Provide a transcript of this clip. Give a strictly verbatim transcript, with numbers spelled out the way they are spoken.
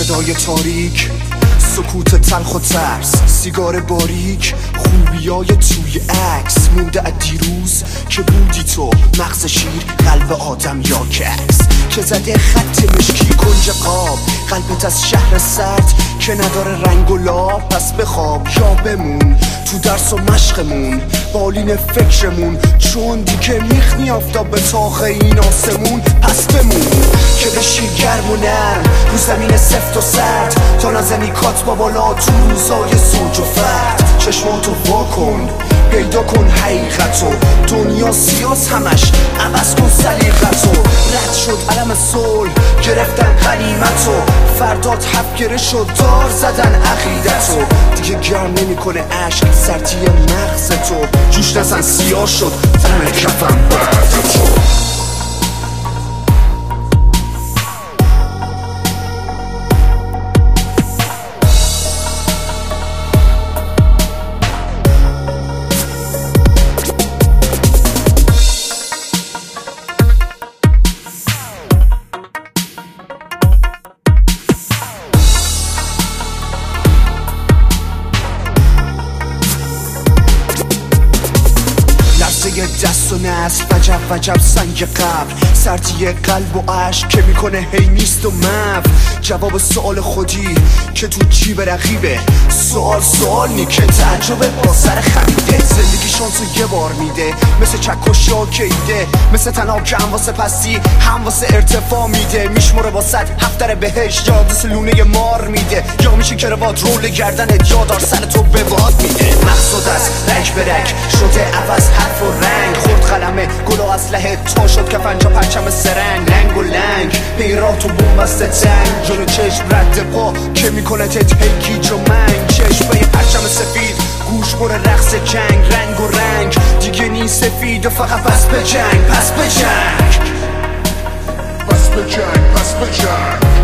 صدای تاریک، سکوت تلخ و ترس، سیگار باریک، خوبیای توی عکس مونده از دیروز که بودی تو، مغز شیر، قلب آدم یا کس که زده خط مشکی کنج قاب، قلبت از شهر سرد که نداره رنگ و لاب. پس بخواب یا بمون تو درس و مشقمون، بالین فکرمون، چون دیگه میخنی آفتاب به تاخ این آسمون. پس بمون که بشی گرم و نرم رو زمین سفت و سرد، تا نزنی کات با بالا تو روزای زوج و فرد. چشماتو وا کن، پیدا کن حقیقتو، دنیا سیاس همش عوض کن سلیقتو. رد شد علم صلح، گرفتن غنیمتو، فردات هفگره شد، دار زدن عقیدتو. دیگه گرم نمیکنه عشق سرتی مغزتو، جوش نزن سیاه شد تن کفم بعد تو. دست و نست وجب وجب سنگ قبر، سردی قلب و عشق که میکنه هی نیست و مف. جواب سوال خودی که تو جیب رقیبه، سوال سوال نی که تعجب با سر خمیده. زندگی شانسو یه بار میده، مثل چک و شاکیده، مثل تناب که هم واسه پستی هم واسه ارتفاع میده. میشموره با صد هفتر بهش، یاد سلونه مار میده، یا میشه که رواد رول گردنت یادار سر تو به باد میده. مقصود از رنگ به رنگ شده عوض حرف و رنگ، خورد قلمه گل و اسلحه تا شد کفن جا پرچم سرنگ. لنگ و لنگ پیرات و بوم بسته تنگ، جلو چشم رد پا که میکنه تت هیگیج و منگ. چشمه پرچم سفید گوش بر رقص جنگ، رنگ و رنگ دیگه نی سفید و فقط پس به جنگ، پس به جنگ، پس به جنگ، پس به جنگ.